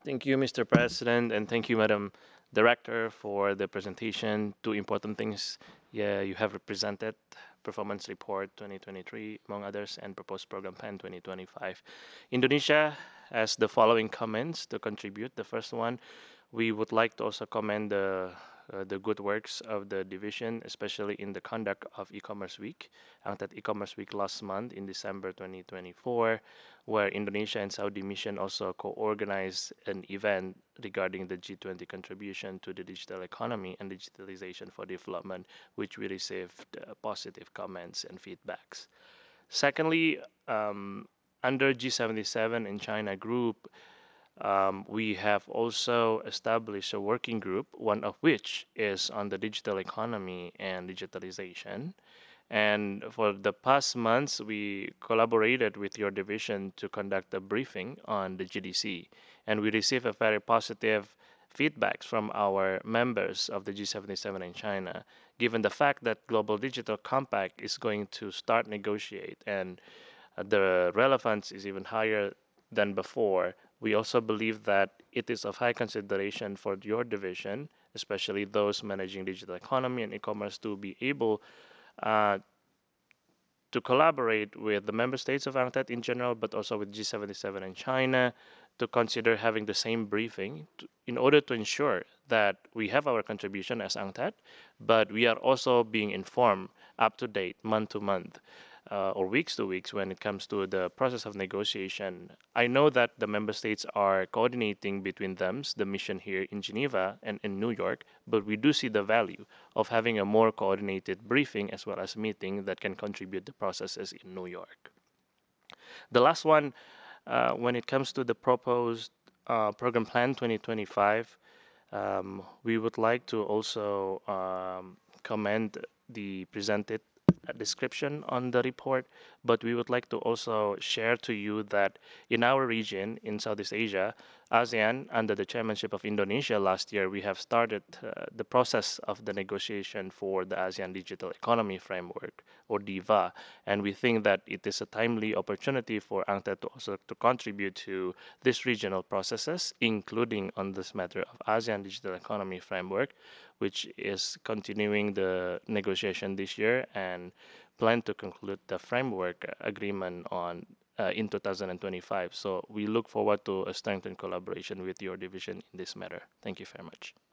Thank you, Mr. President, and thank you, Madam Director, for the presentation. Two important things, yeah, you have represented: Performance Report 2023, among others, and Proposed Program Plan 2025. Indonesia has the following comments to contribute. The first one, we would like to also commend the good works of the division, especially in the conduct of e-commerce week, ANGTAD e-commerce week last month in December 2024, where Indonesia and Saudi Mission also co-organized an event regarding the G20 contribution to the digital economy and digitalization for development, which we received positive comments and feedbacks. Secondly, under G77 and China Group, we have also established a working group, one of which is on the digital economy and digitalization. And for the past months, we collaborated with your division to conduct a briefing on the GDC. And we received a very positive feedbacks from our members of the G77 in China, given the fact that Global Digital Compact is going to start negotiate and the relevance is even higher than before. We also believe that it is of high consideration for your division, especially those managing digital economy and e-commerce, to be able uh, to collaborate with the member states of ANCTAD in general, but also with G77 and China, to consider having the same briefing in order to ensure that we have our contribution as ANCTAD, but we are also being informed up to date, month to month, or weeks to weeks when it comes to the process of negotiation. I know that the member states are coordinating between them, the mission here in Geneva and in New York, but we do see the value of having a more coordinated briefing as well as meeting that can contribute the processes in New York. The last one, when it comes to the proposed program plan 2025, we would like to also commend the presented description on the report, but we would like to also share to you that in our region, in Southeast Asia, ASEAN, under the chairmanship of Indonesia last year, we have started the process of the negotiation for the ASEAN Digital Economy Framework, or DIVA, and we think that it is a timely opportunity for ANCTAD to also to contribute to these regional processes, including on this matter of ASEAN Digital Economy Framework, which is continuing the negotiation this year and plan to conclude the framework agreement on in 2025. So we look forward to a strengthened collaboration with your division in this matter. Thank you very much.